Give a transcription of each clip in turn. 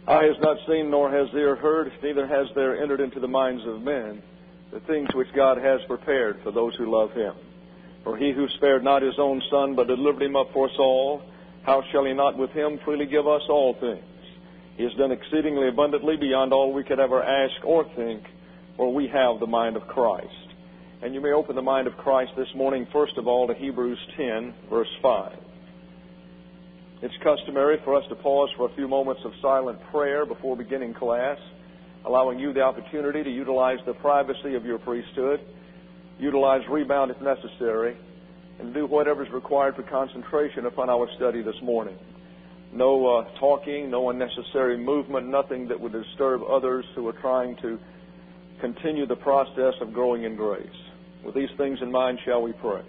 Eye has not seen, nor has ear heard, neither has there entered into the minds of men the things which God has prepared for those who love Him. For He who spared not His own Son, but delivered Him up for us all, how shall He not with Him freely give us all things? He has done exceedingly abundantly beyond all we could ever ask or think, for we have the mind of Christ. And you may open the mind of Christ this morning, first of all, to Hebrews 10, verse 5. It's customary for us to pause for a few moments of silent prayer before beginning class, allowing you the opportunity to utilize the privacy of your priesthood, utilize rebound if necessary, and do whatever is required for concentration upon our study this morning. No talking, no unnecessary movement, nothing that would disturb others who are trying to continue the process of growing in grace. With these things in mind, shall we pray?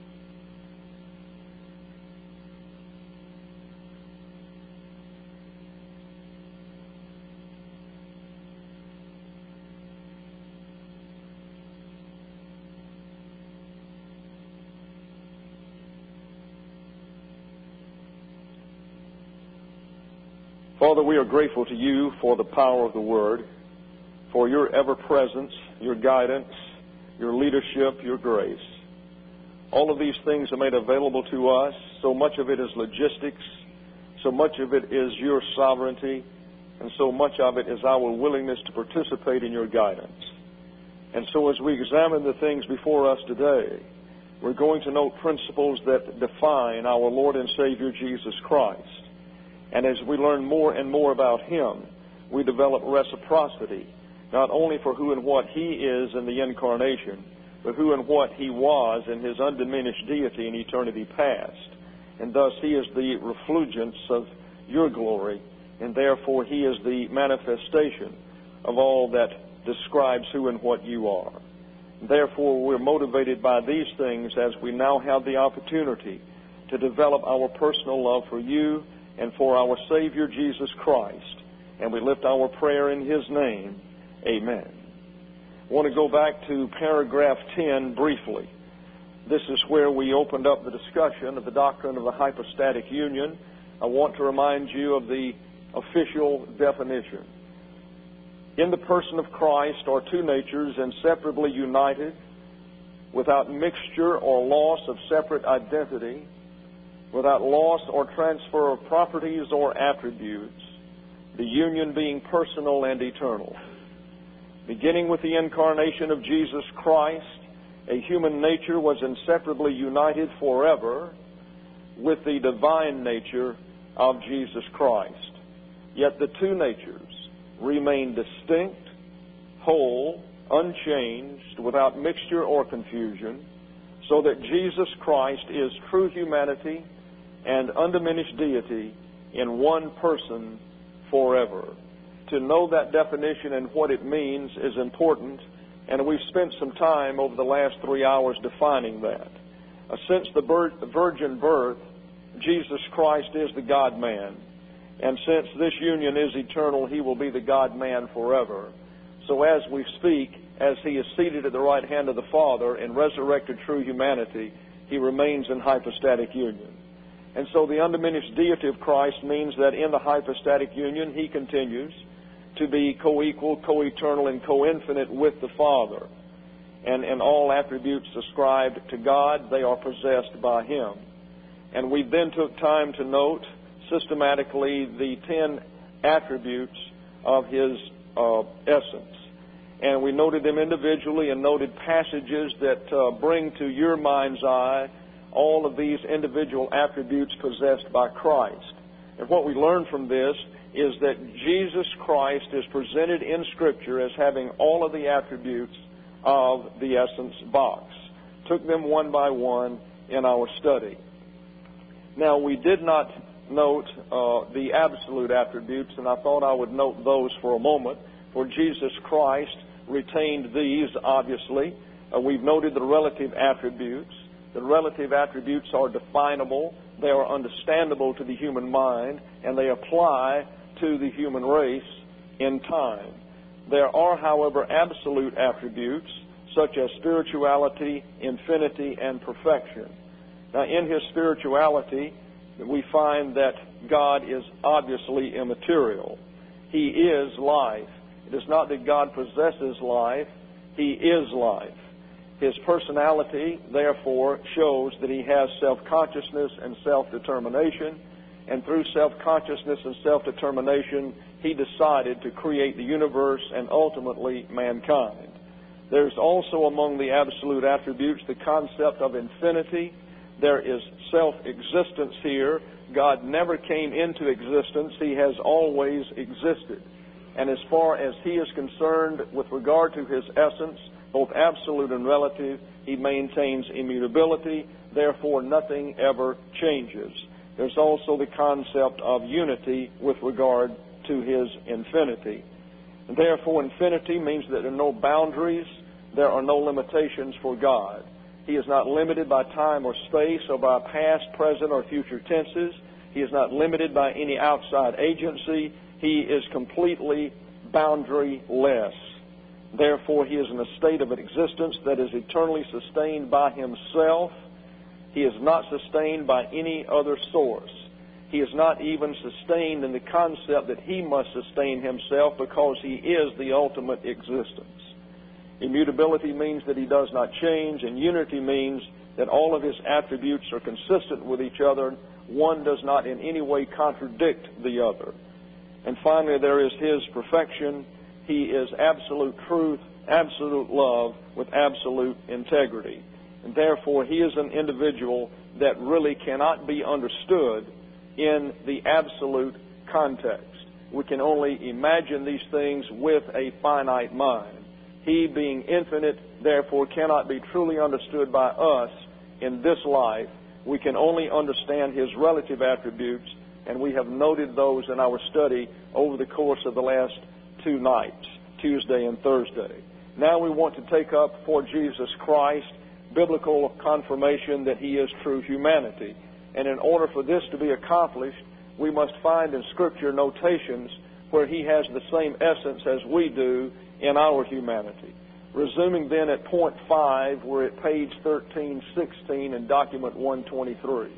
Father, we are grateful to You for the power of the Word, for Your ever-presence, Your guidance, Your leadership, Your grace. All of these things are made available to us. So much of it is logistics, so much of it is Your sovereignty, and so much of it is our willingness to participate in Your guidance. And so as we examine the things before us today, we're going to note principles that define our Lord and Savior Jesus Christ. And as we learn more and more about Him, we develop reciprocity, not only for who and what He is in the incarnation, but who and what He was in His undiminished deity in eternity past. And thus He is the refulgence of Your glory, and therefore He is the manifestation of all that describes who and what You are. Therefore, we're motivated by these things as we now have the opportunity to develop our personal love for You and for our Savior Jesus Christ. And we lift our prayer in His name. Amen. I want to go back to paragraph 10 briefly. This is where we opened up the discussion of the doctrine of the hypostatic union. I want to remind you of the official definition. In the person of Christ are two natures inseparably united, without mixture or loss of separate identity, without loss or transfer of properties or attributes, the union being personal and eternal. Beginning with the incarnation of Jesus Christ, a human nature was inseparably united forever with the divine nature of Jesus Christ. Yet the two natures remain distinct, whole, unchanged, without mixture or confusion, so that Jesus Christ is true humanity and undiminished deity in one person forever. To know that definition and what it means is important, and we've spent some time over the last 3 hours defining that. Since the virgin birth, Jesus Christ is the God-man, and since this union is eternal, He will be the God-man forever. So as we speak, as He is seated at the right hand of the Father in resurrected true humanity, He remains in hypostatic union. And so the undiminished deity of Christ means that in the hypostatic union, He continues to be co-equal, co-eternal, and co-infinite with the Father. And in all attributes ascribed to God, they are possessed by Him. And we then took time to note systematically the 10 attributes of His essence. And we noted them individually and noted passages that bring to your mind's eye all of these individual attributes possessed by Christ. And what we learn from this is that Jesus Christ is presented in Scripture as having all of the attributes of the essence box. Took them one by one in our study. Now, we did not note the absolute attributes, and I thought I would note those for a moment, for Jesus Christ retained these, obviously. We've noted the relative attributes. The relative attributes are definable, they are understandable to the human mind, and they apply to the human race in time. There are, however, absolute attributes, such as spirituality, infinity, and perfection. Now, in His spirituality, we find that God is obviously immaterial. He is life. It is not that God possesses life. He is life. His personality, therefore, shows that He has self-consciousness and self-determination. And through self-consciousness and self-determination, He decided to create the universe and ultimately mankind. There's also among the absolute attributes the concept of infinity. There is self-existence here. God never came into existence. He has always existed. And as far as He is concerned with regard to His essence, both absolute and relative, He maintains immutability. Therefore, nothing ever changes. There's also the concept of unity with regard to His infinity. And therefore, infinity means that there are no boundaries, there are no limitations for God. He is not limited by time or space or by past, present, or future tenses. He is not limited by any outside agency. He is completely boundaryless. Therefore, He is in a state of existence that is eternally sustained by Himself. He is not sustained by any other source. He is not even sustained in the concept that He must sustain Himself because He is the ultimate existence. Immutability means that He does not change, and unity means that all of His attributes are consistent with each other. One does not in any way contradict the other. And finally, there is His perfection. He is absolute truth, absolute love, with absolute integrity. And therefore, He is an individual that really cannot be understood in the absolute context. We can only imagine these things with a finite mind. He, being infinite, therefore cannot be truly understood by us in this life. We can only understand His relative attributes, and we have noted those in our study over the course of the last 2 nights, Tuesday and Thursday. Now we want to take up for Jesus Christ biblical confirmation that He is true humanity. And in order for this to be accomplished, we must find in Scripture notations where He has the same essence as we do in our humanity. Resuming then at point 5, we're at page 1316 in document 123.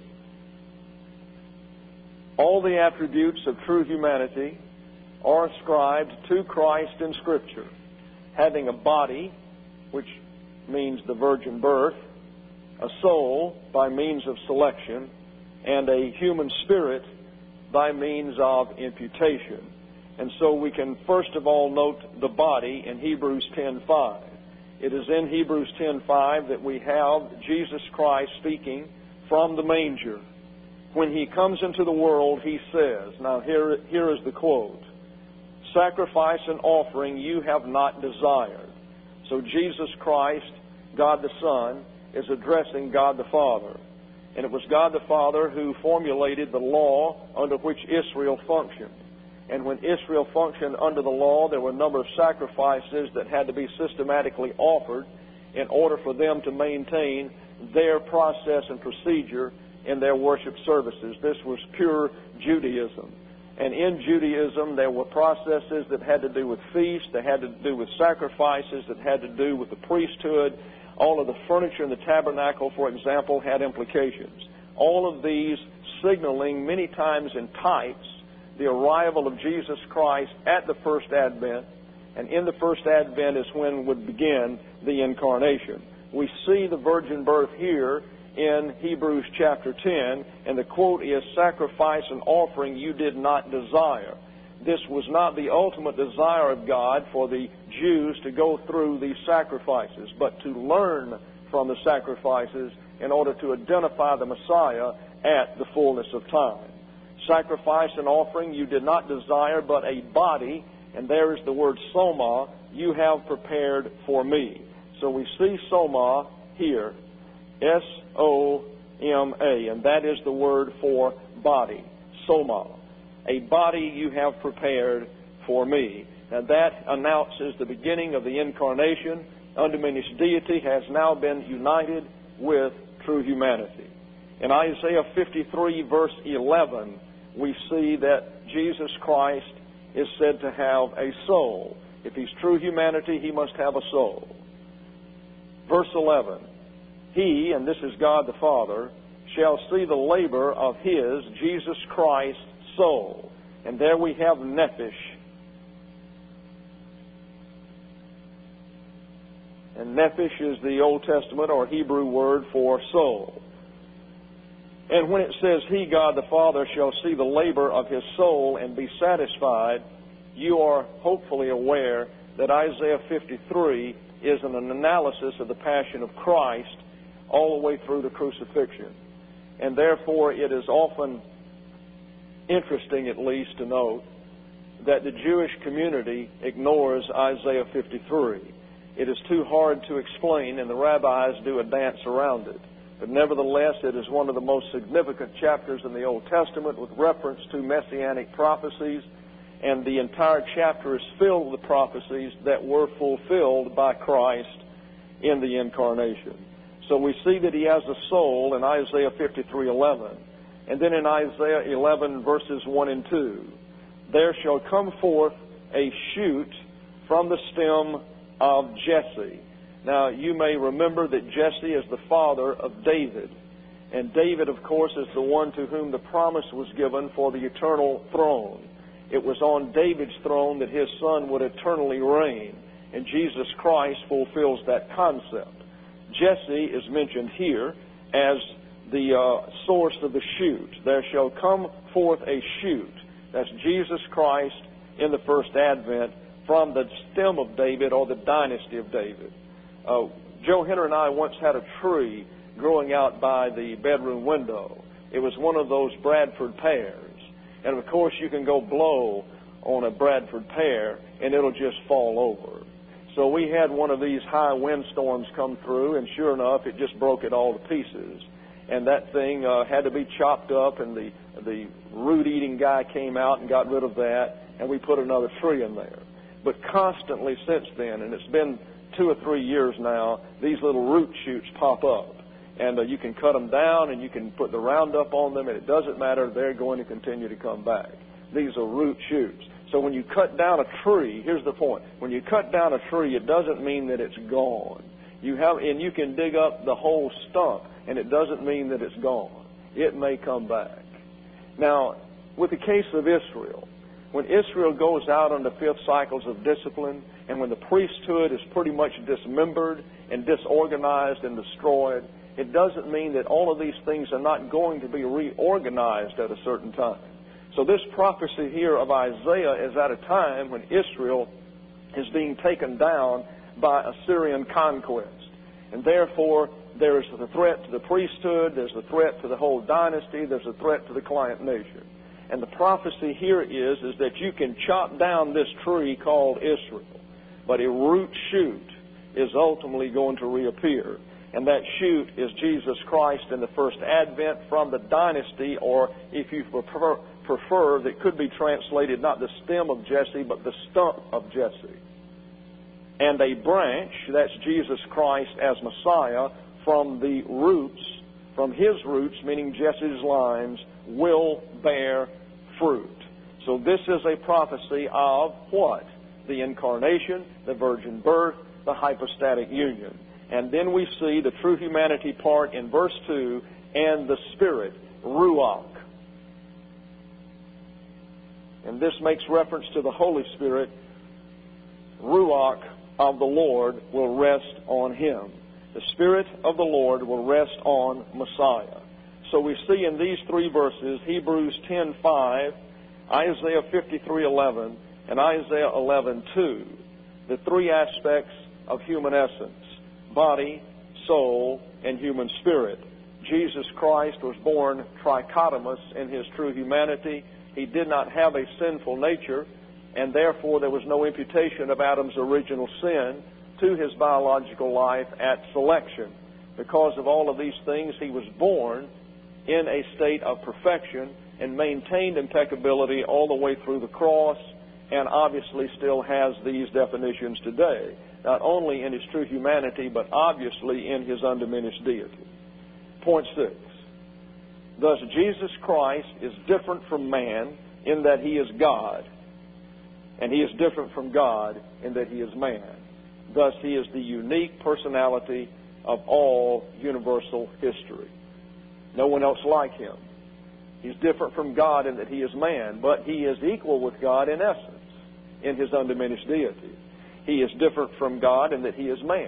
All the attributes of true humanity are ascribed to Christ in Scripture, having a body, which means the virgin birth, a soul by means of selection, and a human spirit by means of imputation. And so we can first of all note the body in Hebrews 10:5. It is in Hebrews 10:5 that we have Jesus Christ speaking from the manger. When He comes into the world, He says, now here is the quote, "Sacrifice and offering you have not desired." So Jesus Christ, God the Son, is addressing God the Father. And it was God the Father who formulated the law under which Israel functioned. And when Israel functioned under the law, there were a number of sacrifices that had to be systematically offered in order for them to maintain their process and procedure in their worship services. This was pure Judaism. And in Judaism, there were processes that had to do with feasts, that had to do with sacrifices, that had to do with the priesthood. All of the furniture in the tabernacle, for example, had implications. All of these signaling many times in types the arrival of Jesus Christ at the first advent, and in the first advent is when would begin the incarnation. We see the virgin birth here in Hebrews chapter 10, and the quote is, "Sacrifice and offering you did not desire." This was not the ultimate desire of God for the Jews to go through these sacrifices, but to learn from the sacrifices in order to identify the Messiah at the fullness of time. Sacrifice and offering you did not desire, but a body, and there is the word soma, you have prepared for me. So we see soma here, S-O-M-A, and that is the word for body, soma. A body you have prepared for me. And that announces the beginning of the incarnation. Undiminished deity has now been united with true humanity. In Isaiah 53, verse 11, we see that Jesus Christ is said to have a soul. If He's true humanity, He must have a soul. Verse 11, He, and this is God the Father, shall see the labor of His, Jesus Christ's, soul. And there we have nephesh, And nephesh is the Old Testament or Hebrew word for soul. And when it says, He, God the Father, shall see the labor of His soul and be satisfied, you are hopefully aware that Isaiah 53 is an analysis of the passion of Christ all the way through the crucifixion. And therefore it is often interesting, at least, to note that the Jewish community ignores Isaiah 53. It is too hard to explain, and the rabbis do a dance around it. But nevertheless, it is one of the most significant chapters in the Old Testament with reference to messianic prophecies, and the entire chapter is filled with prophecies that were fulfilled by Christ in the incarnation. So we see that He has a soul in Isaiah 53:11. And then in Isaiah 11, verses 1 and 2, there shall come forth a shoot from the stem of Jesse. Now, you may remember that Jesse is the father of David. And David, of course, is the one to whom the promise was given for the eternal throne. It was on David's throne that his son would eternally reign. And Jesus Christ fulfills that concept. Jesse is mentioned here as the source of the shoot. There shall come forth a shoot. That's Jesus Christ in the first advent from the stem of David or the dynasty of David. Joe Henner and I once had a tree growing out by the bedroom window. It was one of those Bradford pears. And of course you can go blow on a Bradford pear and it'll just fall over. So we had one of these high windstorms come through, and sure enough, it just broke it all to pieces. And that thing had to be chopped up, and the root-eating guy came out and got rid of that, and we put another tree in there. But constantly since then, and it's been 2 or 3 years now, these little root shoots pop up. And you can cut them down, and you can put the Roundup on them, and it doesn't matter. They're going to continue to come back. These are root shoots. So when you cut down a tree, here's the point. When you cut down a tree, it doesn't mean that it's gone. And you can dig up the whole stump, and it doesn't mean that it's gone. It may come back. Now, with the case of Israel, when Israel goes out on the 5th cycles of discipline, and when the priesthood is pretty much dismembered and disorganized and destroyed, it doesn't mean that all of these things are not going to be reorganized at a certain time. So this prophecy here of Isaiah is at a time when Israel is being taken down by Assyrian conquest. And therefore, there is the threat to the priesthood, there's the threat to the whole dynasty, there's a threat to the client nation. And the prophecy here is that you can chop down this tree called Israel, but a root shoot is ultimately going to reappear. And that shoot is Jesus Christ in the first advent from the dynasty, or if you prefer, that could be translated not the stem of Jesse, but the stump of Jesse. And a branch, that's Jesus Christ as Messiah, from the roots, from His roots, meaning Jesse's lines, will bear fruit. So this is a prophecy of what? The incarnation, the virgin birth, the hypostatic union. And then we see the true humanity part in verse 2, and the Spirit, Ruach. And this makes reference to the Holy Spirit. Ruach of the Lord will rest on Him. The Spirit of the Lord will rest on Messiah. So we see in these 3 verses, Hebrews 10:5, Isaiah 53:11, and Isaiah 11:2, the 3 aspects of human essence: body, soul, and human spirit. Jesus Christ was born trichotomous in His true humanity. He did not have a sinful nature, and therefore there was no imputation of Adam's original sin to his biological life at selection. Because of all of these things, He was born in a state of perfection and maintained impeccability all the way through the cross, and obviously still has these definitions today, not only in His true humanity, but obviously in His undiminished deity. Point 6. Thus, Jesus Christ is different from man in that He is God, and He is different from God in that He is man. Thus, He is the unique personality of all universal history. No one else like Him. He's different from God in that He is man, but He is equal with God in essence, in His undiminished deity. He is different from God in that He is man.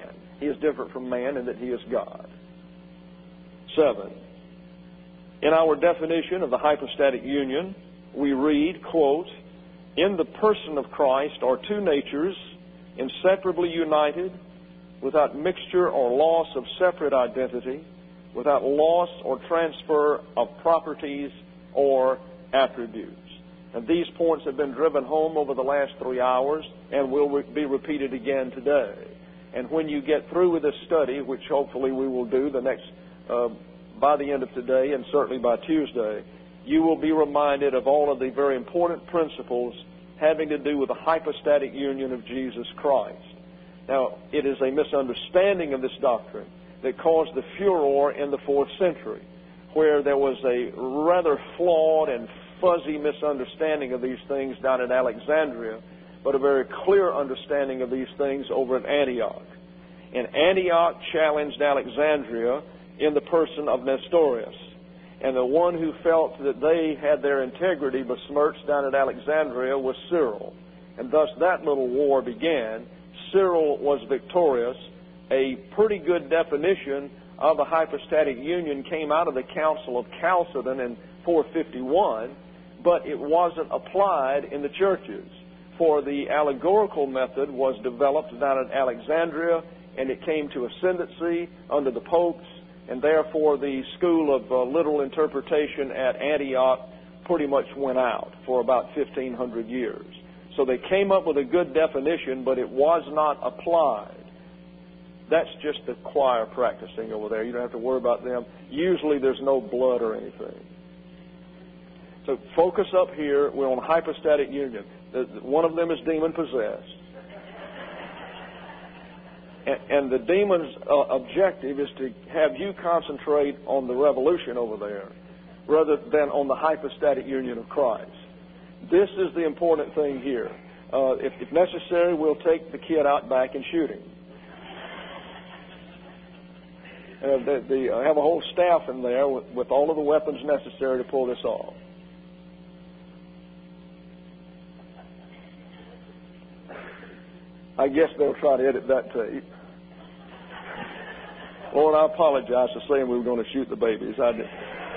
He is different from man in that He is God. 7. In our definition of the hypostatic union, we read, quote, "In the person of Christ are two natures, inseparably united, without mixture or loss of separate identity, without loss or transfer of properties or attributes." And these points have been driven home over the last 3 hours and will be repeated again today. And when you get through with this study, which hopefully we will do by the end of today and certainly by Tuesday, you will be reminded of all of the very important principles having to do with the hypostatic union of Jesus Christ. Now, it is a misunderstanding of this doctrine that caused the furor in the 4th century, where there was a rather flawed and fuzzy misunderstanding of these things down at Alexandria, but a very clear understanding of these things over at Antioch. And Antioch challenged Alexandria in the person of Nestorius. And the one who felt that they had their integrity besmirched down at Alexandria was Cyril. And thus that little war began. Cyril was victorious. A pretty good definition of the hypostatic union came out of the Council of Chalcedon in 451, but it wasn't applied in the churches. For the allegorical method was developed down at Alexandria, and it came to ascendancy under the popes, and therefore the school of literal interpretation at Antioch pretty much went out for about 1,500 years. So they came up with a good definition, but it was not applied. That's just the choir practicing over there. You don't have to worry about them. Usually there's no blood or anything. So focus up here. We're on hypostatic union. One of them is demon-possessed. And the demon's objective is to have you concentrate on the revolution over there rather than on the hypostatic union of Christ. This is the important thing here. If necessary, we'll take the kid out back and shoot him. I have a whole staff in there with all of the weapons necessary to pull this off. I guess they'll try to edit that tape. Lord, I apologize for saying we were going to shoot the babies. I did.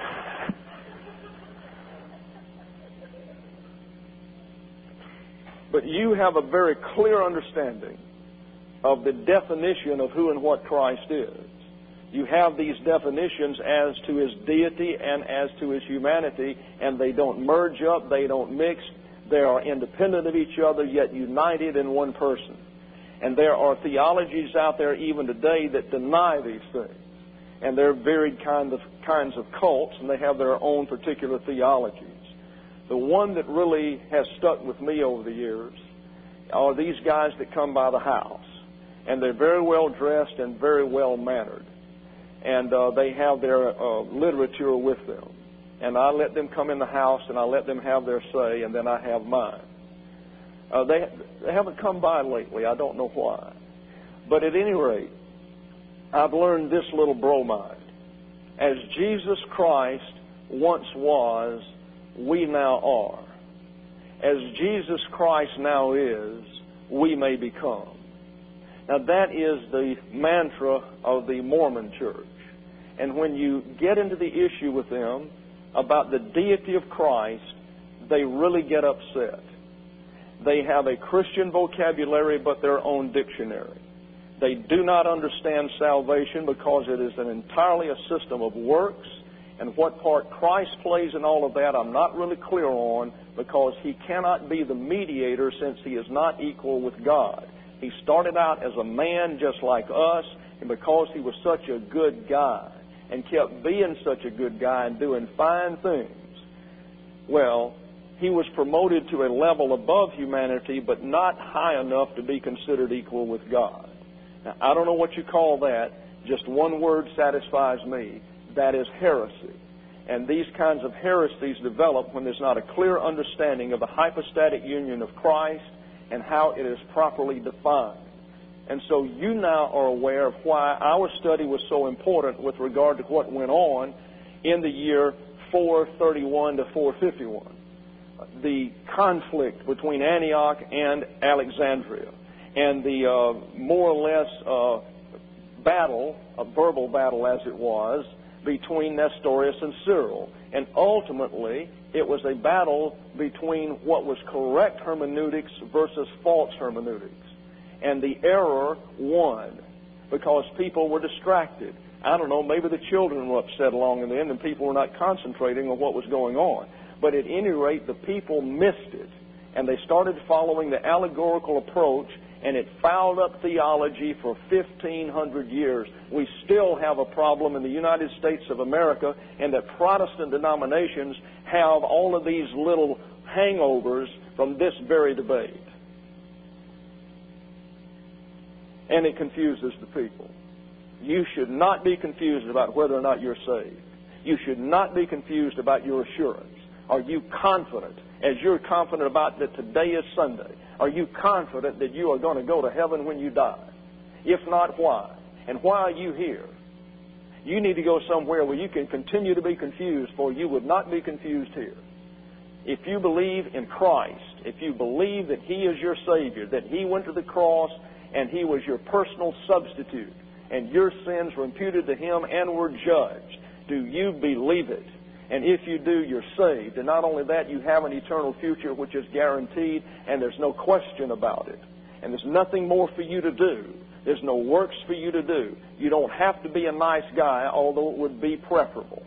But you have a very clear understanding of the definition of who and what Christ is. You have these definitions as to His deity and as to His humanity, and they don't merge up, they don't mix. They are independent of each other, yet united in one person. And there are theologies out there even today that deny these things. And they're varied kinds of cults, and they have their own particular theologies. The one that really has stuck with me over the years are these guys that come by the house. And they're very well dressed and very well mannered. And they have their literature with them. And I let them come in the house, and I let them have their say, and then I have mine. They haven't come by lately. I don't know why. But at any rate, I've learned this little bromide. As Jesus Christ once was, we now are. As Jesus Christ now is, we may become. Now that is the mantra of the Mormon Church. And when you get into the issue with them about the deity of Christ, they really get upset. They have a Christian vocabulary but their own dictionary. They do not understand salvation because it is entirely a system of works, and what part Christ plays in all of that I'm not really clear on, because He cannot be the mediator since He is not equal with God. He started out as a man just like us, and because He was such a good guy and kept being such a good guy and doing fine things, well, He was promoted to a level above humanity, but not high enough to be considered equal with God. Now, I don't know what you call that. Just one word satisfies me. That is heresy. And these kinds of heresies develop when there's not a clear understanding of the hypostatic union of Christ and how it is properly defined. And so you now are aware of why our study was so important with regard to what went on in the year 431 to 451. The conflict between Antioch and Alexandria, and the more or less battle, a verbal battle as it was, between Nestorius and Cyril. And ultimately, it was a battle between what was correct hermeneutics versus false hermeneutics. And the error won because people were distracted. I don't know, maybe the children were upset along in the end and people were not concentrating on what was going on. But at any rate, the people missed it. And they started following the allegorical approach, and it fouled up theology for 1,500 years. We still have a problem in the United States of America, and that Protestant denominations have all of these little hangovers from this very debate. And it confuses the people. You should not be confused about whether or not you're saved. You should not be confused about your assurance. Are you confident, as you're confident about that today is Sunday, are you confident that you are going to go to heaven when you die? If not, why? And why are you here? You need to go somewhere where you can continue to be confused, for you would not be confused here. If you believe in Christ, if you believe that He is your Savior, that He went to the cross and He was your personal substitute, and your sins were imputed to Him and were judged, do you believe it? And if you do, you're saved. And not only that, you have an eternal future which is guaranteed, and there's no question about it. And there's nothing more for you to do. There's no works for you to do. You don't have to be a nice guy, although it would be preferable.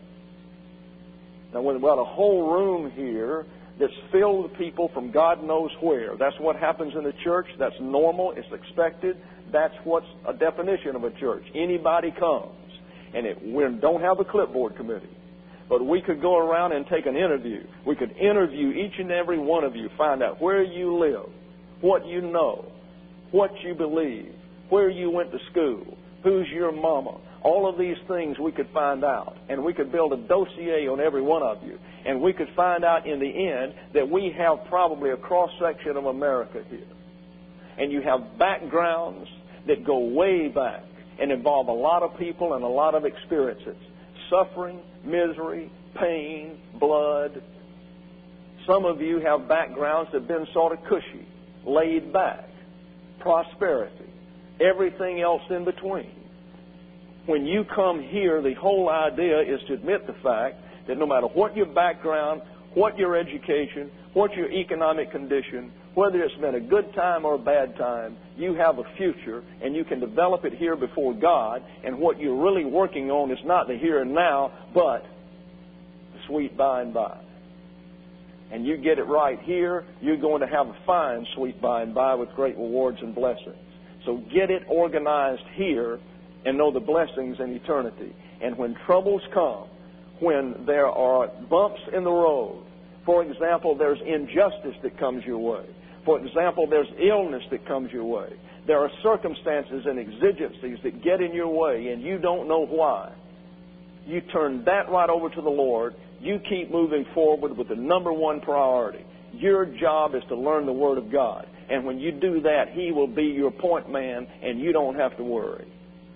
Now, we've got a whole room here that's filled with people from God knows where. That's what happens in the church. That's normal. It's expected. That's what's a definition of a church. Anybody comes. And we don't have a clipboard committee. But we could go around and take an interview. We could interview each and every one of you, find out where you live, what you know, what you believe, where you went to school, who's your mama. All of these things we could find out. And we could build a dossier on every one of you. And we could find out in the end that we have probably a cross-section of America here. And you have backgrounds that go way back and involve a lot of people and a lot of experiences. Suffering, misery, pain, blood. Some of you have backgrounds that have been sort of cushy, laid back, prosperity, everything else in between. When you come here, the whole idea is to admit the fact that no matter what your background, what your education, what your economic condition, whether it's been a good time or a bad time, you have a future, and you can develop it here before God, and what you're really working on is not the here and now, but the sweet by and by. And you get it right here, you're going to have a fine sweet by and by with great rewards and blessings. So get it organized here and know the blessings in eternity. And when troubles come, when there are bumps in the road, for example, there's injustice that comes your way. For example, there's illness that comes your way. There are circumstances and exigencies that get in your way, and you don't know why. You turn that right over to the Lord. You keep moving forward with the number one priority. Your job is to learn the Word of God. And when you do that, He will be your point man, and you don't have to worry.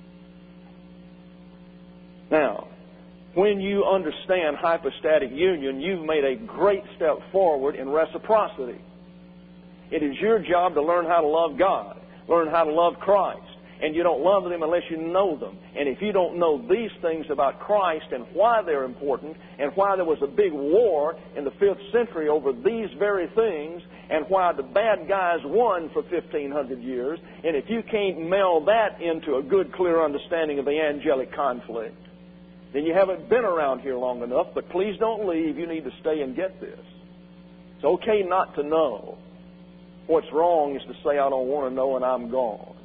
Now, when you understand hypostatic union, you've made a great step forward in reciprocity. It is your job to learn how to love God, learn how to love Christ. And you don't love them unless you know them. And if you don't know these things about Christ and why they're important and why there was a big war in the 5th century over these very things and why the bad guys won for 1,500 years, and if you can't meld that into a good, clear understanding of the angelic conflict, then you haven't been around here long enough. But please don't leave. You need to stay and get this. It's okay not to know. What's wrong is to say, I don't want to know and I'm gone.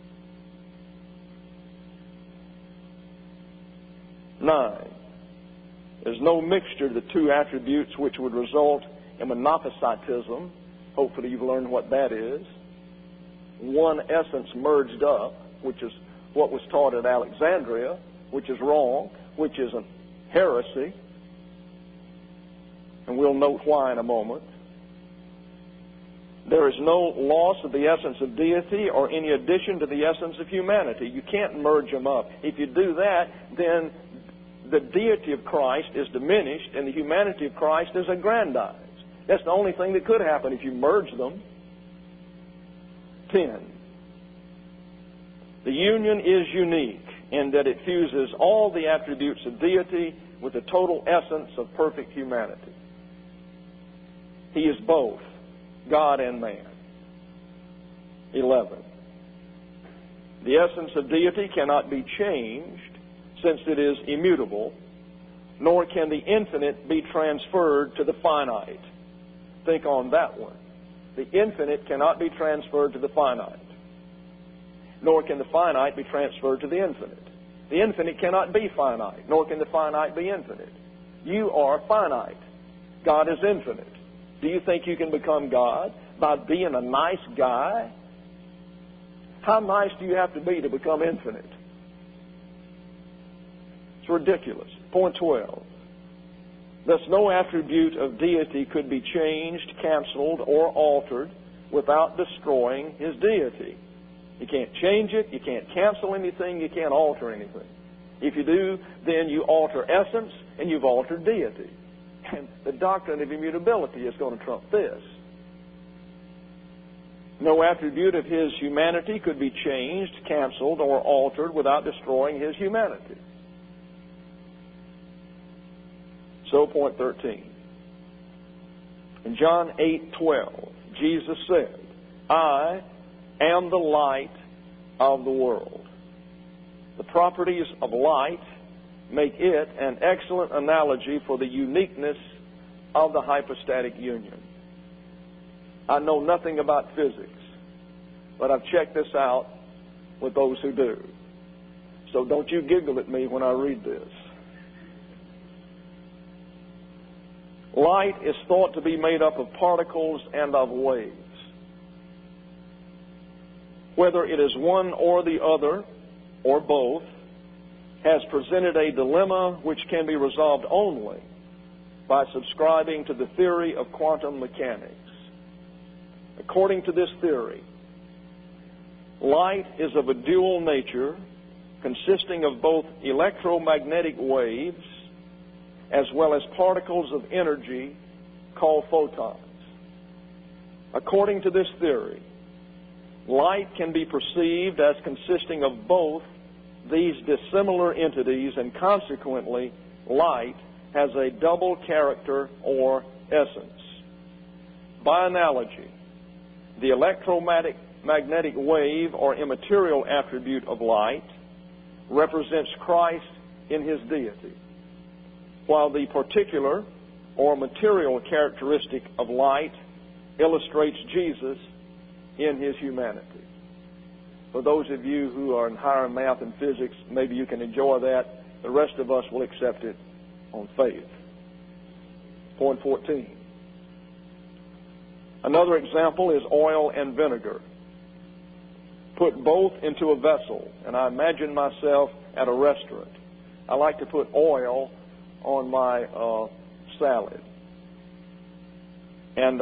9. There's no mixture of the two attributes which would result in monophysitism. Hopefully you've learned what that is. One essence merged up, which is what was taught at Alexandria, which is wrong, which is a heresy. And we'll note why in a moment. There is no loss of the essence of deity or any addition to the essence of humanity. You can't merge them up. If you do that, then the deity of Christ is diminished and the humanity of Christ is aggrandized. That's the only thing that could happen if you merge them. 10. The union is unique. in that it fuses all the attributes of deity with the total essence of perfect humanity. He is both God and man. 11. The essence of deity cannot be changed since it is immutable, nor can the infinite be transferred to the finite. Think on that one. The infinite cannot be transferred to the finite, nor can the finite be transferred to the infinite. The infinite cannot be finite, nor can the finite be infinite. You are finite. God is infinite. Do you think you can become God by being a nice guy? How nice do you have to be to become infinite? It's ridiculous. Point 12. Thus, no attribute of deity could be changed, canceled, or altered without destroying his deity. You can't change it, you can't cancel anything, you can't alter anything. If you do, then you alter essence and you've altered deity. And the doctrine of immutability is going to trump this. No attribute of his humanity could be changed, canceled, or altered without destroying his humanity. So, point 13. In John 8:12, Jesus said, I am the light of the world. The properties of light make it an excellent analogy for the uniqueness of the hypostatic union. I know nothing about physics, but I've checked this out with those who do. So don't you giggle at me when I read this. Light is thought to be made up of particles and of waves. Whether it is one or the other, or both, has presented a dilemma which can be resolved only by subscribing to the theory of quantum mechanics. According to this theory, light is of a dual nature consisting of both electromagnetic waves as well as particles of energy called photons. According to this theory, light can be perceived as consisting of both these dissimilar entities, and consequently, light has a double character or essence. By analogy, the electromagnetic wave or immaterial attribute of light represents Christ in his deity, while the particular or material characteristic of light illustrates Jesus in his humanity. For those of you who are in higher math and physics, maybe you can enjoy that. The rest of us will accept it on faith. Point 14. Another example is oil and vinegar. Put both into a vessel, and I imagine myself at a restaurant. I like to put oil on my salad. And,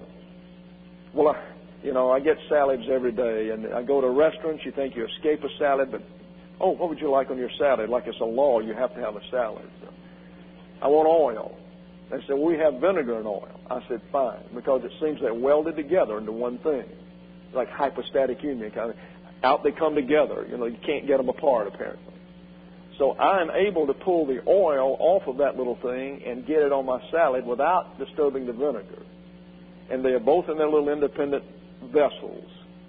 I get salads every day, and I go to restaurants. You think you escape a salad, but, what would you like on your salad? Like it's a law, you have to have a salad. So, I want oil. They said, we have vinegar and oil. I said, fine, because it seems they're welded together into one thing. Like hypostatic union kind of. Out they come together. You can't get them apart, apparently. So I'm able to pull the oil off of that little thing and get it on my salad without disturbing the vinegar. And they are both in their little independent vessels.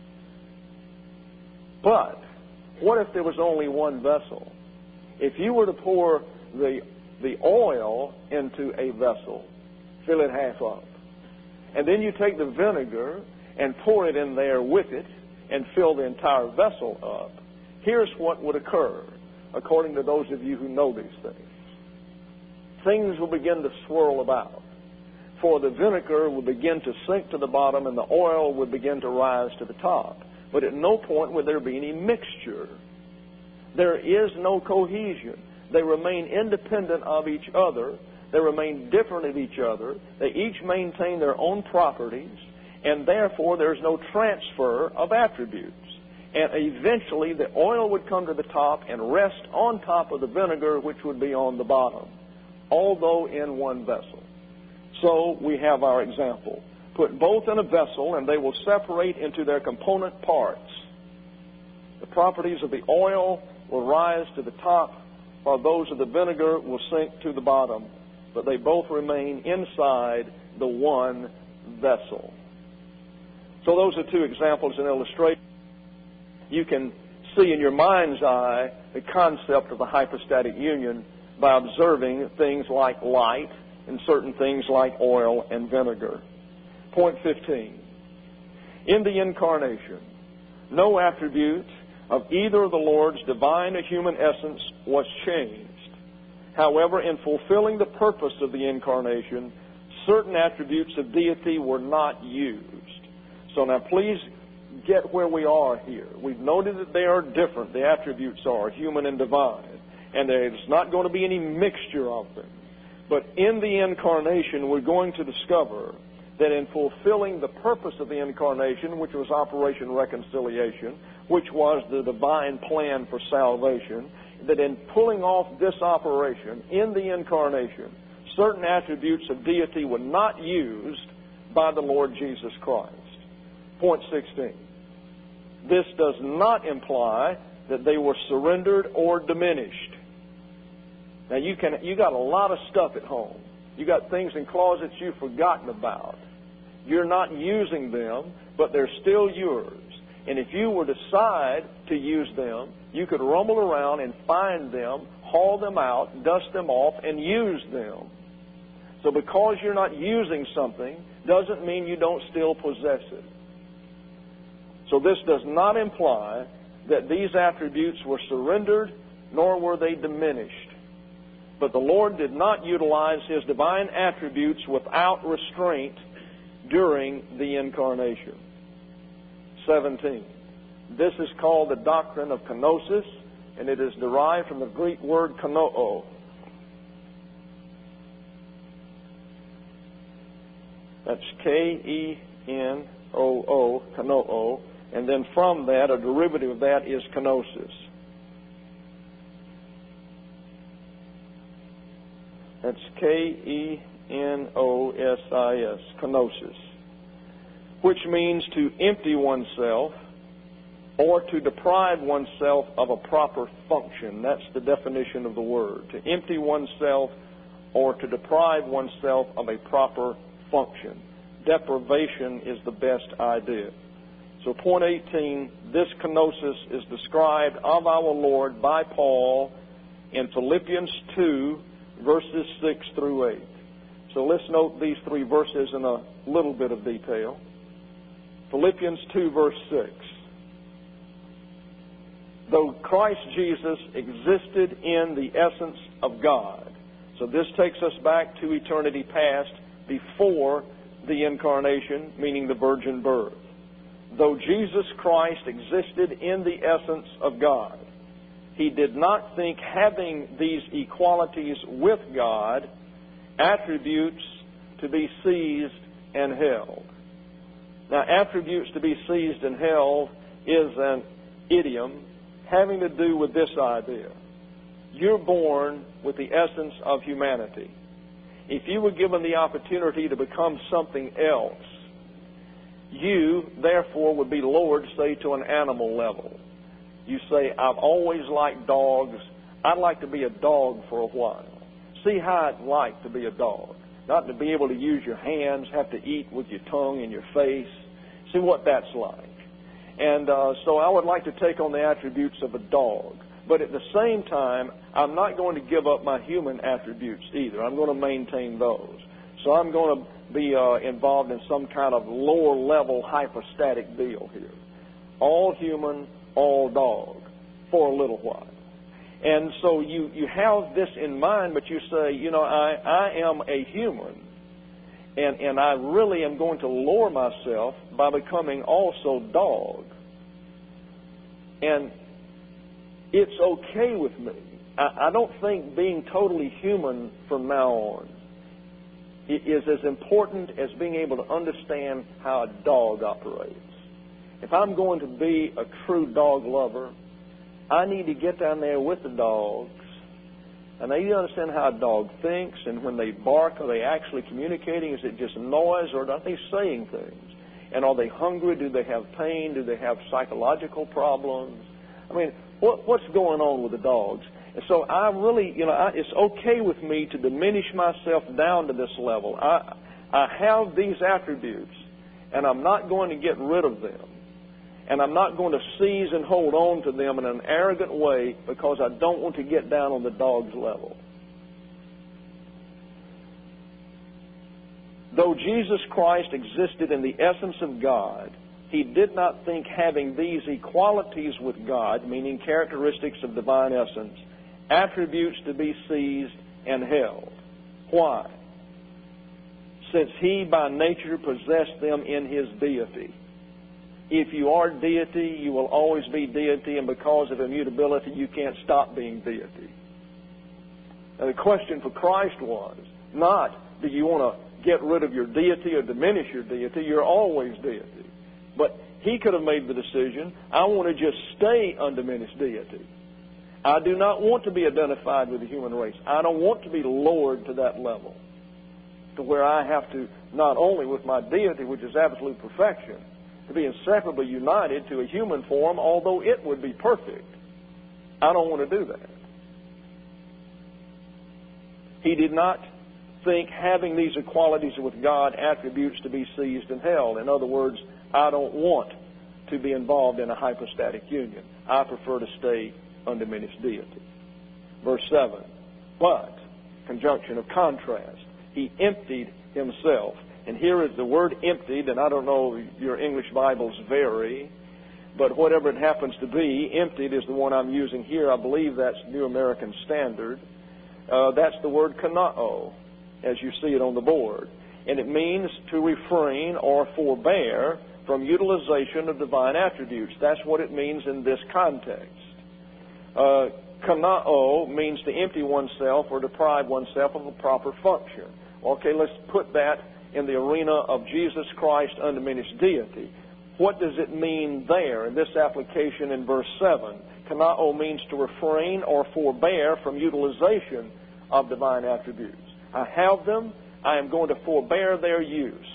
But what if there was only one vessel? If you were to pour the oil into a vessel, fill it half up, and then you take the vinegar and pour it in there with it and fill the entire vessel up, here's what would occur, according to those of you who know these things. Things will begin to swirl about. For the vinegar will begin to sink to the bottom and the oil will begin to rise to the top. But at no point will there be any mixture. There is no cohesion. They remain independent of each other. They remain different of each other. They each maintain their own properties, and therefore there's no transfer of attributes. And eventually the oil would come to the top and rest on top of the vinegar, which would be on the bottom, although in one vessel. So we have our example. Put both in a vessel and they will separate into their component parts. The properties of the oil will rise to the top, while those of the vinegar will sink to the bottom. But they both remain inside the one vessel. So those are two examples and illustrations. You can see in your mind's eye the concept of the hypostatic union by observing things like light and certain things like oil and vinegar. Point 15. In the incarnation, no attribute of either of the Lord's divine or human essence was changed. However, in fulfilling the purpose of the incarnation, certain attributes of deity were not used. So now please get where we are here. We've noted that they are different. The attributes are human and divine. And there's not going to be any mixture of them. But in the incarnation, we're going to discover that in fulfilling the purpose of the incarnation, which was Operation Reconciliation, which was the divine plan for salvation, that in pulling off this operation in the incarnation, certain attributes of deity were not used by the Lord Jesus Christ. Point 16. This does not imply that they were surrendered or diminished. Now you got a lot of stuff at home. You got things in closets you've forgotten about. You're not using them, but they're still yours. And if you were to decide to use them, you could rumble around and find them, haul them out, dust them off, and use them. So because you're not using something doesn't mean you don't still possess it. So this does not imply that these attributes were surrendered, nor were they diminished. But the Lord did not utilize His divine attributes without restraint during the incarnation. 17. This is called the doctrine of kenosis, and it is derived from the Greek word kenoo. That's K-E-N-O-O, kenoo. And then from that, a derivative of that is kenosis. That's K-E-N-O-S-I-S, kenosis, which means to empty oneself or to deprive oneself of a proper function. That's the definition of the word. To empty oneself or to deprive oneself of a proper function. Deprivation is the best idea. So point 18, this kenosis is described of our Lord by Paul in Philippians 2, verses 6 through 8. So let's note these three verses in a little bit of detail. Philippians 2, verse 6. Though Christ Jesus existed in the essence of God. So this takes us back to eternity past, before the incarnation, meaning the virgin birth. Though Jesus Christ existed in the essence of God, He did not think having these equalities with God attributes to be seized and held. Now, attributes to be seized and held is an idiom having to do with this idea. You're born with the essence of humanity. If you were given the opportunity to become something else, you, therefore, would be lowered, say, to an animal level. You say, I've always liked dogs. I'd like to be a dog for a while. See how I'd like to be a dog. Not to be able to use your hands, have to eat with your tongue and your face. See what that's like. And so I would like to take on the attributes of a dog. But at the same time, I'm not going to give up my human attributes either. I'm going to maintain those. So I'm going to be involved in some kind of lower level hypostatic deal here. All human, all dog, for a little while. And so you have this in mind, but you say, I am a human, and I really am going to lower myself by becoming also dog. And it's okay with me. I don't think being totally human from now on is as important as being able to understand how a dog operates. If I'm going to be a true dog lover, I need to get down there with the dogs, and I need to understand how a dog thinks, and when they bark, are they actually communicating? Is it just noise, or are they saying things? And are they hungry? Do they have pain? Do they have psychological problems? I mean, what's going on with the dogs? And so I really, it's okay with me to diminish myself down to this level. I have these attributes, and I'm not going to get rid of them. And I'm not going to seize and hold on to them in an arrogant way because I don't want to get down on the dog's level. Though Jesus Christ existed in the essence of God, He did not think having these equalities with God, meaning characteristics of divine essence, attributes to be seized and held. Why? Since He by nature possessed them in His deity. If you are deity, you will always be deity, and because of immutability, you can't stop being deity. And the question for Christ was not, do you want to get rid of your deity or diminish your deity? You're always deity. But He could have made the decision, I want to just stay undiminished deity. I do not want to be identified with the human race. I don't want to be lowered to that level, to where I have to, not only with my deity, which is absolute perfection, to be inseparably united to a human form, although it would be perfect. I don't want to do that. He did not think having these equalities with God attributes to be seized and held. In other words, I don't want to be involved in a hypostatic union. I prefer to stay undiminished deity. Verse 7, but, conjunction of contrast, He emptied Himself. And here is the word emptied, and I don't know if your English Bibles vary, but whatever it happens to be, emptied is the one I'm using here. I believe that's New American Standard. That's the word kanao, as you see it on the board. And it means to refrain or forbear from utilization of divine attributes. That's what it means in this context. Kanao means to empty oneself or deprive oneself of a proper function. Okay, let's put that in the arena of Jesus Christ undiminished deity. What does it mean there in this application in verse 7? Kanao means to refrain or forbear from utilization of divine attributes. I have them, I am going to forbear their use.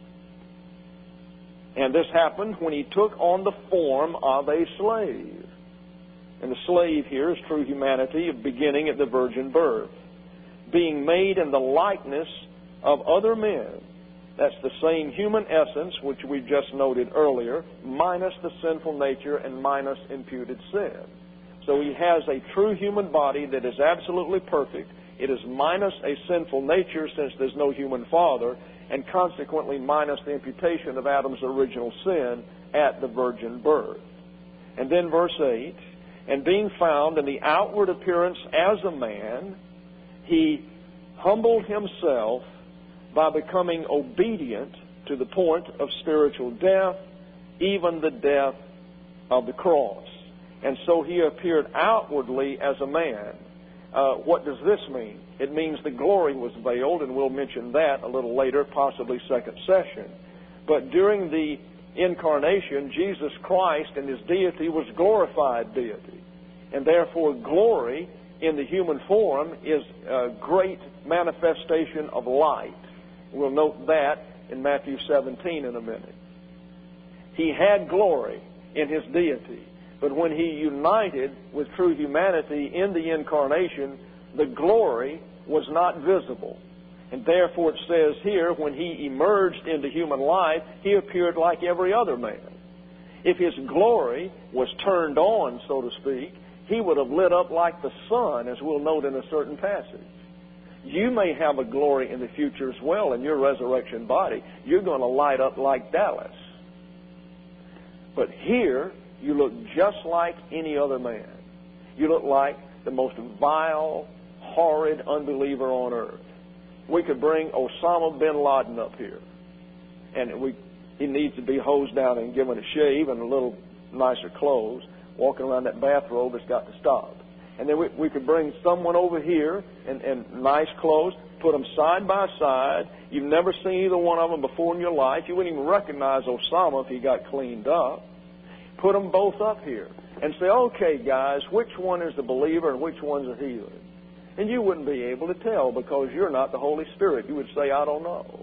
And this happened when He took on the form of a slave. And the slave here is true humanity, beginning at the virgin birth. Being made in the likeness of other men. That's the same human essence, which we just noted earlier, minus the sinful nature and minus imputed sin. So He has a true human body that is absolutely perfect. It is minus a sinful nature, since there's no human father, and consequently minus the imputation of Adam's original sin at the virgin birth. And then verse 8, and being found in the outward appearance as a man, He humbled Himself by becoming obedient to the point of spiritual death, even the death of the cross. And so He appeared outwardly as a man. What does this mean? It means the glory was veiled, and we'll mention that a little later, possibly second session. But during the incarnation, Jesus Christ in His deity was glorified deity. And therefore glory in the human form is a great manifestation of light. We'll note that in Matthew 17 in a minute. He had glory in His deity, but when He united with true humanity in the incarnation, the glory was not visible. And therefore it says here, when He emerged into human life, He appeared like every other man. If His glory was turned on, so to speak, He would have lit up like the sun, as we'll note in a certain passage. You may have a glory in the future as well in your resurrection body. You're going to light up like Dallas. But here, you look just like any other man. You look like the most vile, horrid unbeliever on earth. We could bring Osama bin Laden up here, and he needs to be hosed down and given a shave and a little nicer clothes. Walking around that bathrobe has got to stop. And then we could bring someone over here in nice clothes, put them side by side. You've never seen either one of them before in your life. You wouldn't even recognize Osama if he got cleaned up. Put them both up here and say, okay, guys, which one is the believer and which one's a heathen? And you wouldn't be able to tell because you're not the Holy Spirit. You would say, I don't know.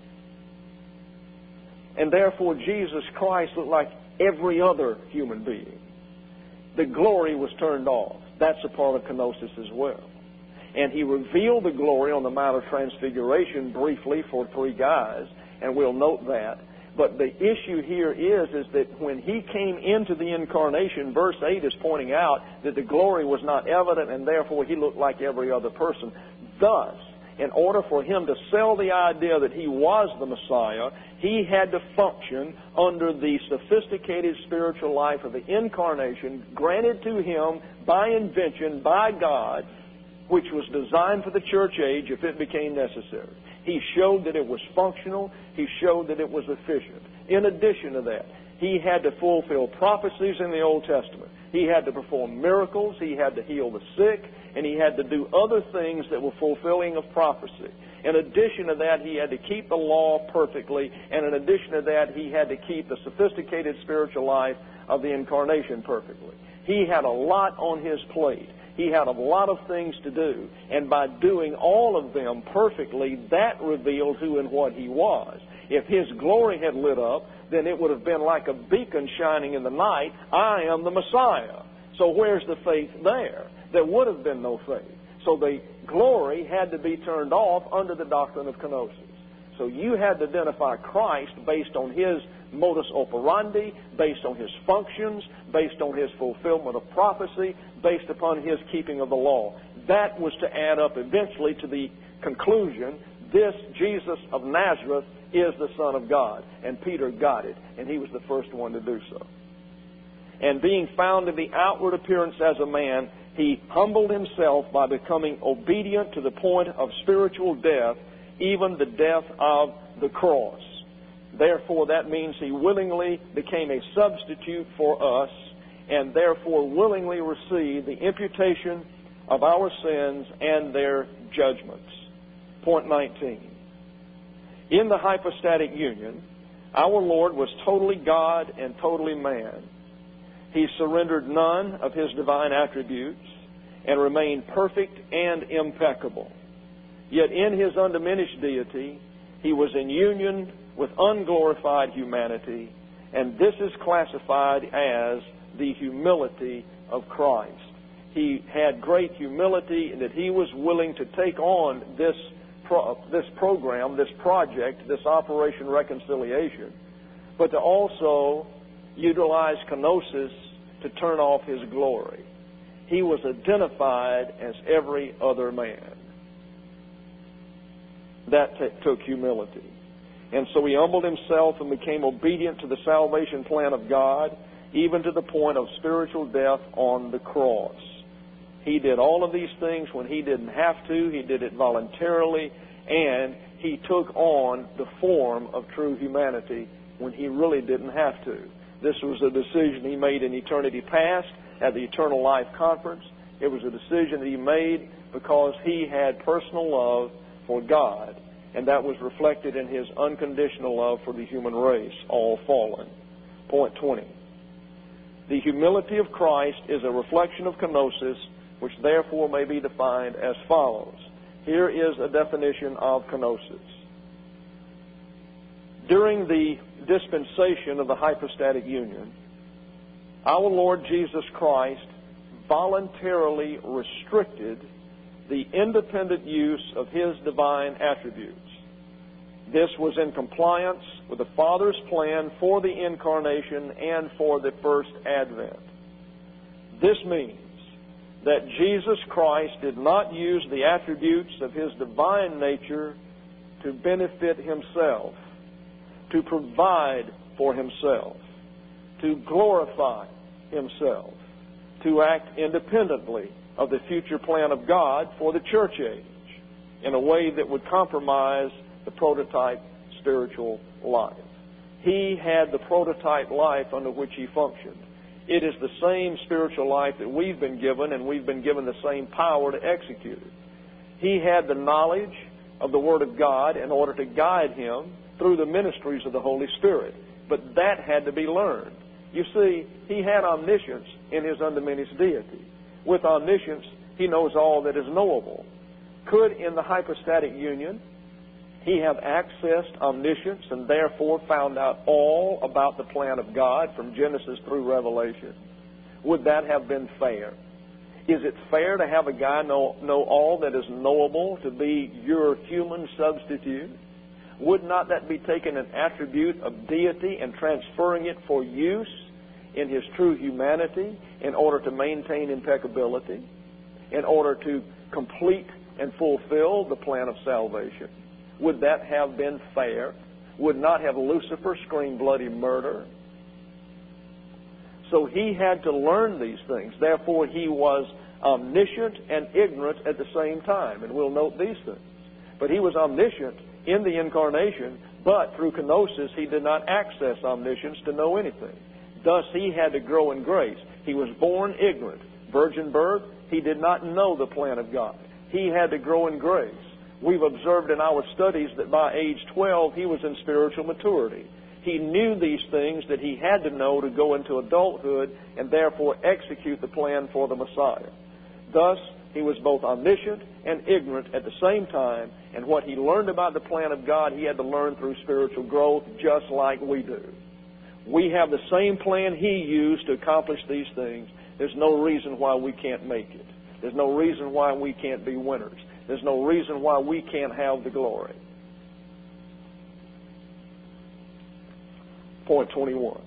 And therefore, Jesus Christ looked like every other human being. the glory was turned off. That's a part of kenosis as well. And he revealed the glory on the Mount of Transfiguration briefly for 3 guys, and we'll note that. But the issue here is that when he came into the incarnation, verse 8 is pointing out that the glory was not evident, and therefore he looked like every other person. Thus, in order for him to sell the idea that he was the Messiah, he had to function under the sophisticated spiritual life of the incarnation granted to him by invention, by God, which was designed for the church age if it became necessary. He showed that it was functional. He showed that it was efficient. In addition to that, he had to fulfill prophecies in the Old Testament. He had to perform miracles. He had to heal the sick. And he had to do other things that were fulfilling of prophecy. In addition to that, he had to keep the law perfectly. And in addition to that, he had to keep the sophisticated spiritual life of the incarnation perfectly. He had a lot on his plate. He had a lot of things to do, and by doing all of them perfectly, that revealed who and what he was. If his glory had lit up, then it would have been like a beacon shining in the night. I am the Messiah. So where's the faith there? There would have been no faith. So the glory had to be turned off under the doctrine of kenosis. So you had to identify Christ based on his modus operandi, based on his functions, based on his fulfillment of prophecy, based upon his keeping of the law. That was to add up eventually to the conclusion, this Jesus of Nazareth is the Son of God. And Peter got it, and he was the first one to do so. And being found in the outward appearance as a man, he humbled himself by becoming obedient to the point of spiritual death, even the death of the cross. Therefore, that means he willingly became a substitute for us, and therefore willingly received the imputation of our sins and their judgments. Point 19. In the hypostatic union, our Lord was totally God and totally man. He surrendered none of his divine attributes and remained perfect and impeccable. Yet in his undiminished deity, he was in union with unglorified humanity, and this is classified as the humility of Christ. He had great humility in that he was willing to take on this program, this project, this Operation Reconciliation, but to also utilize kenosis to turn off his glory. He was identified as every other man. That took humility. And so he humbled himself and became obedient to the salvation plan of God, even to the point of spiritual death on the cross. He did all of these things when he didn't have to. He did it voluntarily, and he took on the form of true humanity when he really didn't have to. This was a decision he made in eternity past at the Eternal Life Conference. It was a decision that he made because he had personal love for God, and that was reflected in his unconditional love for the human race, all fallen. Point 20. The humility of Christ is a reflection of kenosis, which therefore may be defined as follows. Here is a definition of kenosis. During the dispensation of the hypostatic union, our Lord Jesus Christ voluntarily restricted the independent use of his divine attributes. This was in compliance with the Father's plan for the incarnation and for the first advent. This means that Jesus Christ did not use the attributes of his divine nature to benefit himself, to provide for himself, to glorify himself, to act independently of the future plan of God for the church age in a way that would compromise the prototype spiritual life. He had the prototype life under which he functioned. It is the same spiritual life that we've been given, and we've been given the same power to execute it. He had the knowledge of the Word of God in order to guide him through the ministries of the Holy Spirit. But that had to be learned. You see, he had omniscience in his undiminished deity. With omniscience, he knows all that is knowable. Could, in the hypostatic union, he have accessed omniscience and therefore found out all about the plan of God from Genesis through Revelation? Would that have been fair? Is it fair to have a guy know all that is knowable to be your human substitute? Would not that be taking an attribute of deity and transferring it for use in his true humanity in order to maintain impeccability, in order to complete and fulfill the plan of salvation? Would that have been fair? Would not have Lucifer screamed bloody murder? So he had to learn these things. Therefore, he was omniscient and ignorant at the same time. And we'll note these things. But he was omniscient in the incarnation, but through kenosis, he did not access omniscience to know anything. Thus, he had to grow in grace. He was born ignorant. Virgin birth, he did not know the plan of God. He had to grow in grace. We've observed in our studies that by age 12, he was in spiritual maturity. He knew these things that he had to know to go into adulthood and therefore execute the plan for the Messiah. Thus, he was both omniscient and ignorant at the same time, and what he learned about the plan of God, he had to learn through spiritual growth just like we do. We have the same plan he used to accomplish these things. There's no reason why we can't make it. There's no reason why we can't be winners. There's no reason why we can't have the glory. Point 21.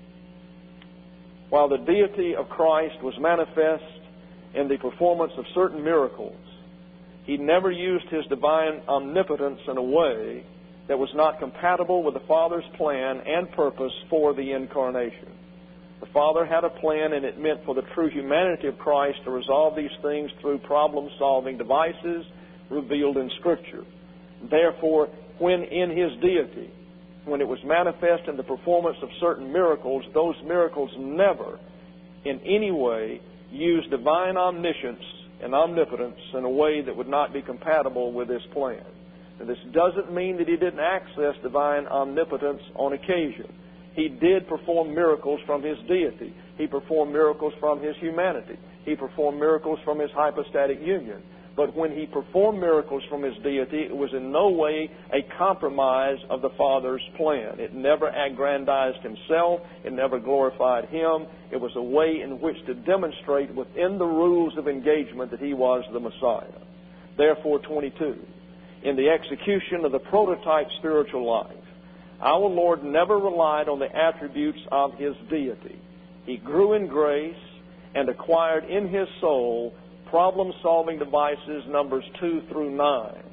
While the deity of Christ was manifest in the performance of certain miracles, he never used his divine omnipotence in a way that was not compatible with the Father's plan and purpose for the incarnation. The Father had a plan, and it meant for the true humanity of Christ to resolve these things through problem-solving devices revealed in Scripture. Therefore, when in his deity, when it was manifest in the performance of certain miracles, those miracles never in any way used divine omniscience and omnipotence in a way that would not be compatible with his plan. And this doesn't mean that he didn't access divine omnipotence on occasion. He did perform miracles from his deity. He performed miracles from his humanity. He performed miracles from his hypostatic union. But when he performed miracles from his deity, it was in no way a compromise of the Father's plan. It never aggrandized himself. It never glorified him. It was a way in which to demonstrate within the rules of engagement that he was the Messiah. Therefore, 22, in the execution of the prototype spiritual life, our Lord never relied on the attributes of his deity. He grew in grace and acquired in his soul problem-solving devices, Numbers 2 through 9.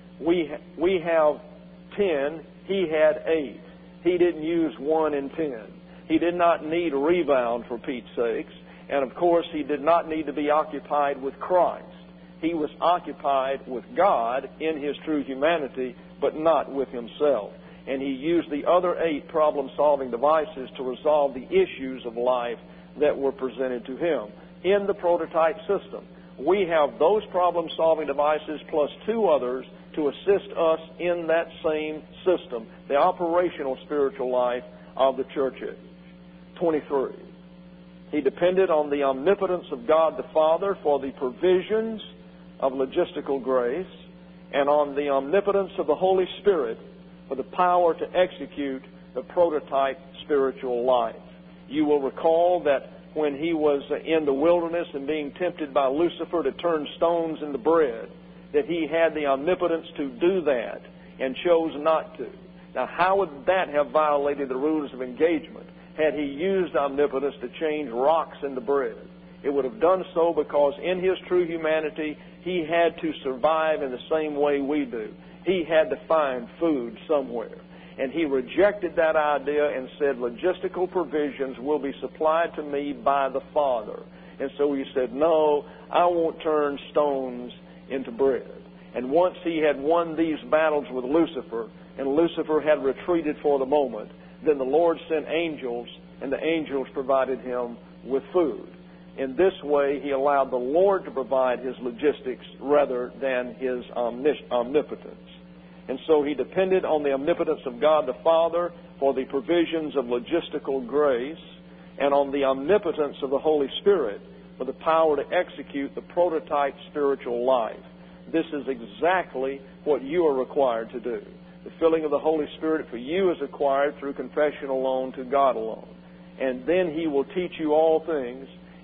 We have 10. He had 8. He didn't use 1 in 10. He did not need a rebound, for Pete's sakes. And, of course, he did not need to be occupied with Christ. He was occupied with God in his true humanity, but not with himself. And he used the other 8 problem-solving devices to resolve the issues of life that were presented to him in the prototype system. We have those problem-solving devices plus 2 others to assist us in that same system, the operational spiritual life of the church age. 23. He depended on the omnipotence of God the Father for the provisions of logistical grace and on the omnipotence of the Holy Spirit for the power to execute the prototype spiritual life. You will recall that when he was in the wilderness and being tempted by Lucifer to turn stones into bread, that he had the omnipotence to do that and chose not to. Now, how would that have violated the rules of engagement had he used omnipotence to change rocks into bread? It would have done so because in his true humanity, he had to survive in the same way we do. He had to find food somewhere. And he rejected that idea and said, logistical provisions will be supplied to me by the Father. And so he said, no, I won't turn stones into bread. And once he had won these battles with Lucifer, and Lucifer had retreated for the moment, then the Lord sent angels, and the angels provided him with food. In this way, he allowed the Lord to provide his logistics rather than his omnipotence. And so he depended on the omnipotence of God the Father for the provisions of logistical grace and on the omnipotence of the Holy Spirit for the power to execute the prototype spiritual life. This is exactly what you are required to do. The filling of the Holy Spirit for you is acquired through confession alone to God alone. And then he will teach you all things,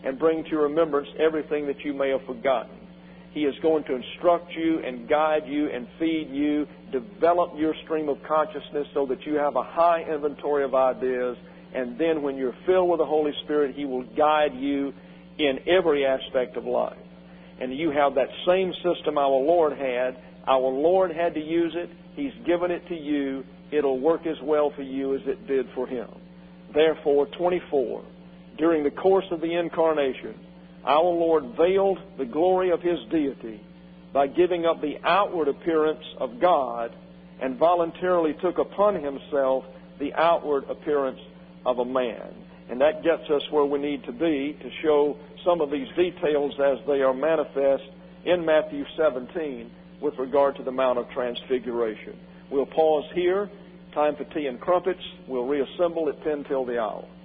and bring to your remembrance everything that you may have forgotten. He is going to instruct you and guide you and feed you, develop your stream of consciousness so that you have a high inventory of ideas. And then when you're filled with the Holy Spirit, He will guide you in every aspect of life. And you have that same system our Lord had. Our Lord had to use it. He's given it to you. It'll work as well for you as it did for Him. Therefore, 24, during the course of the Incarnation, our Lord veiled the glory of His deity by giving up the outward appearance of God and voluntarily took upon Himself the outward appearance of a man. And that gets us where we need to be to show some of these details as they are manifest in Matthew 17 with regard to the Mount of Transfiguration. We'll pause here. Time for tea and crumpets. We'll reassemble at 10 till the hour.